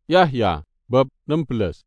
Yahya bab 16.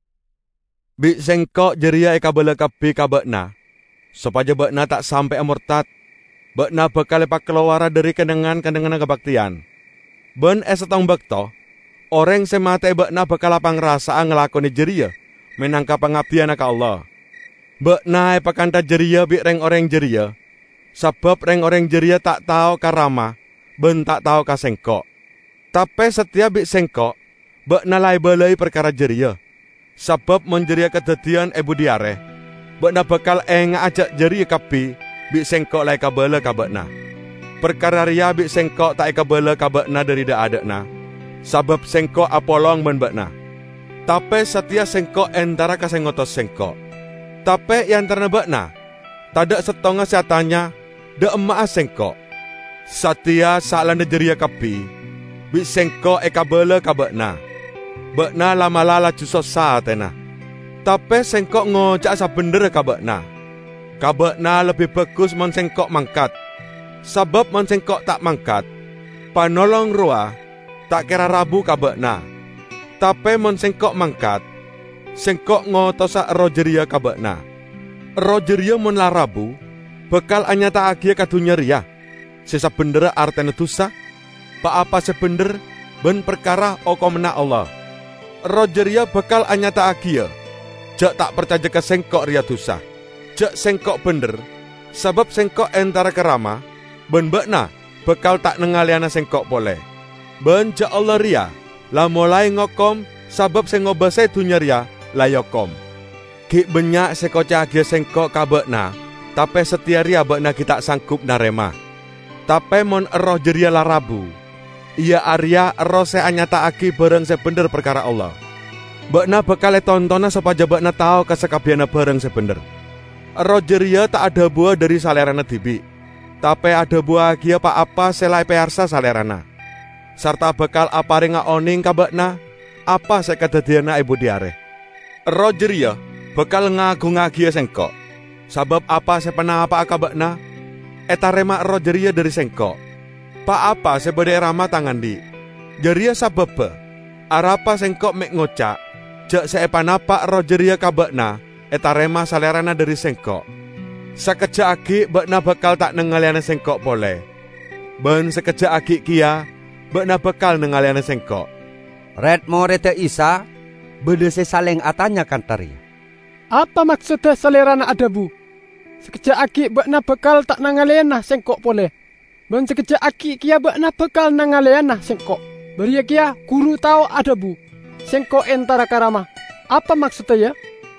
Bik sengkok jeria eka bela kapi ka bekna, supaya bekna tak sampai murtad. Bekna bakal lepak keluar dari kendengan kebaktian. Ben esetong bekto, orang semate bekna bakal lapang rasa ngelakoni jeria, menangka pengabdian ka Allah. Bekna epakanta jeria bik reng orang jeria, sebab reng orang jeria tak tahu karama, ben tak tahu ka sengkok. Tapi setiap bik sengkok, bekna lai belai perkara jeria. Sebab menjeria kedadian ibu diare, bekna bakal ajak jeria kapi, bik sengkok lai kabela ka bekna. Perkara ria bik sengkok tak kabela ka bekna dari da adekna, sebab sengkok apolong ben bekna. Tapi setia sengkok entara ka sengotos sengkok. Tapi yang terna bekna, tadak setonga seatanya, da emak sengkok. Setia saklanda jeria kapi, bik sengkok kabela ka bekna. Bekna lama-lala jusos saatena. Tapi sengkok ngocak sabender ka bekna. Ka bekna lebih bagus mon sengkok mangkat. Sebab mon sengkok tak mangkat, panolong roa tak kira rabu ka bekna. Tapi mon sengkok mangkat, sengkok ngotosa rojeria ka bekna. Rojeria mon la rabu, bekal anyata agia ka dunya ria. Sesa bendera artene tusa, pa apa sebender ben perkara okomena Allah. Rojeria bakal anyata agia, jak tak percaya ke sengkok ria tusa. Jak sengkok bener, sebab sengkok entara kerama, ben bekna bakal tak nengaliana sengkok boleh. Ben jak Allah ria, lah mulai ngokom, sebab sengobase dunya ria, layokom. Ki benyak sekoca agia sengkok ka bekna, tapi setia ria bekna kita sanggup narema. Tapi mon roh jeria larabu, ia Arya rose anyata aki bareng sebender perkara Allah. Bekna bakal tontona supaya bekna tahu kesekabiana bareng sebender. Rogeria tak ada buah dari salerana dibi, tapi ada buah agia pa apa selai pearsa salerana. Serta bakal apa ringa oning ka bekna, apa sekadadiana ibu diare. Rogeria bakal ngagung agia sengkok, sabab apa sepena apa ka bekna, etarema Rogeria dari sengkok. Pa apa sebede rama tangan di jeria sabab arapa sengkok mek ngocak jak seepanapa rojeria ka bekna etarema salerana dari sengkok. Sekejap agi bekna bakal tak nengaliana sengkok boleh. Ben sekejap agi kia bekna bakal nengaliana sengkok. Redmo rete Isa bedese saleng atanya kantari. Apa maksudnya salerana adabu? Sekejap agi bekna bakal tak nengaliana sengkok boleh. Ben sekejap aki kia bekna bekal nangaleana sengkok. Beria kia guru tahu adabu. Sengkok entara karama. Apa maksudnya ya?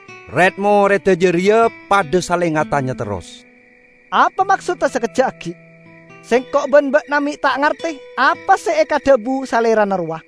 Redmo rete jeria pada saling ngatanya terus. Apa maksudnya sekejap aki? Sengkok ben bekna mi tak ngerti. Apa seeka debu salerana ruah?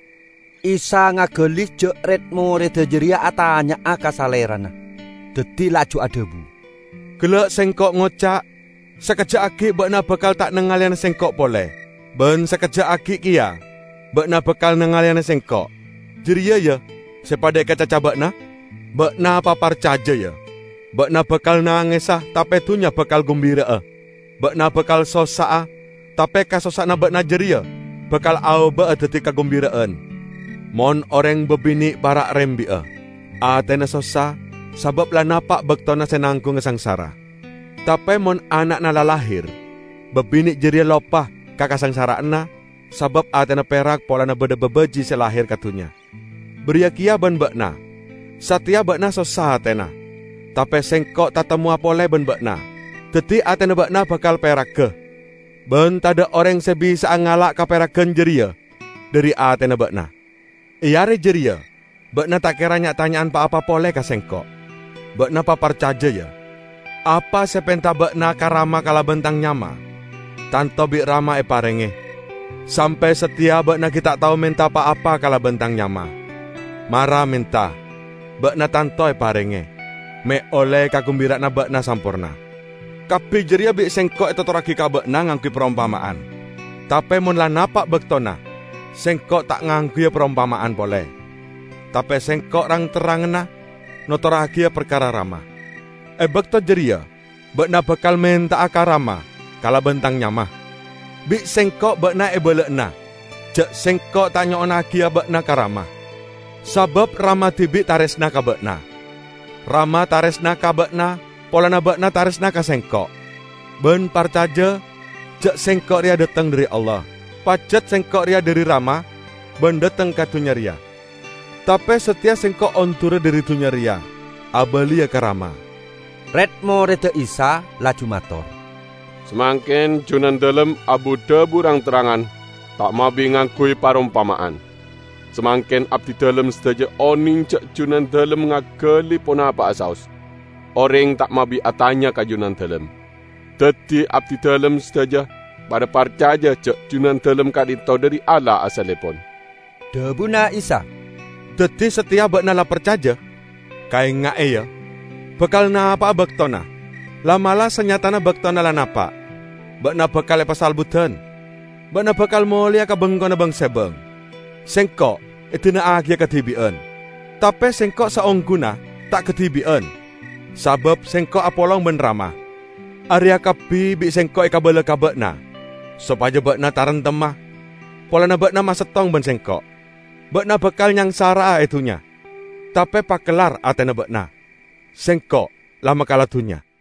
Isa ngagelis je redmo rete jeria atanya aka salerana. Deti laju adabu. Gelak sengkok ngocak. Sekejap aki bekna bakal tak nengalian sengkok boleh. Ben sekejap aki kia bekna bakal nengalian sengkok. Jeria ya, sepada kacaca bekna, bekna papar caja ya. Bekna bakal nangisah tapi tunya bakal gembira. Bekna bakal sosa tapi kasosana bekna jeria bakal auba deti kagembiraan. Mon orang bebini para rembi atena sosa sabab lah napak bektona senangku ngesangsara. Tapi mon anak nala lahir, bebini jeria lopah kakasang sarana, sabab atena perak pola na bede-bebeji selahir katunya. Beria kia ben bekna, satia bekna sosah atena, tapi sengkok tatemu apole ben bekna, teti atena bekna bakal perak ke. Ben tada orang sebisa ngalak ka perakan jeria, dari atena bekna. Iare jeria, bekna tak kira nyak tanyaan pa apa pole ka sengkok, bekna papar caja ya. Apa sepenta bekna karama kala bentang nyama? Tanto bik rama parenge. Sampai setia bekna kita tahu minta apa kala bentang nyama. Mara minta. Bekna tanto parenge. Me oleh kagumbirakna bekna sampurna. Kapi jeria bik sengkok itu toraki ka bekna ngangki perumpamaan. Tapi mun la napak bektona, sengkok tak ngangki perumpamaan boleh. Tapi sengkok rang terangna, notoraki perkara rama. Bekto jeria, bekna bakal minta akarama, kala bentang nyamah. Bik sengkok bekna ebelekna, jak sengkok tanya ona kia bekna karama. Sabab Rama tibik taresna ka bekna. Rama taresna ka bekna, polana bekna taresna ka sengkok. Ben parcaja, cek sengkok ria datang dari Allah. Pacet sengkok ria dari Rama, ben datang ka dunya ria. Tapi setia sengkok ontura dari dunya ria, abalia ka Rama. Retmo rete Isa laju mator. Semangkin junan dalem abu debu rang terangan, tak mabi ngakui parumpamaan. Semangkin abdi dalem sedaja oning cek junan dalem ngageli pona apa asaus. Orang tak mabi atanya ka junan dalem. Teti abdi dalem sedaja pada parcaja cek junan dalem kadito dari Allah asalepon. Debuna Isa. Teti setia bekna la percaja, kai ngae ya. Bekal na apa bektona? Lamala senyatana bektona lan apa? Bekna bekal pasal budan. Bekna bekal mulia ka bengkona bang sebeng. Sengkok itu na agya ketibian. Tapi sengkok saongguna tak ketibian. Sabab sengkok apolong ben Rama. Arya kapi bi sengkok ikabala ka bekna. Supaya bekna taran temah. Polana bekna masetong ben sengkok. Bekna bekal nyang sara itunya. Tapi pakelar atena bekna. Sengkok lama kala dunya.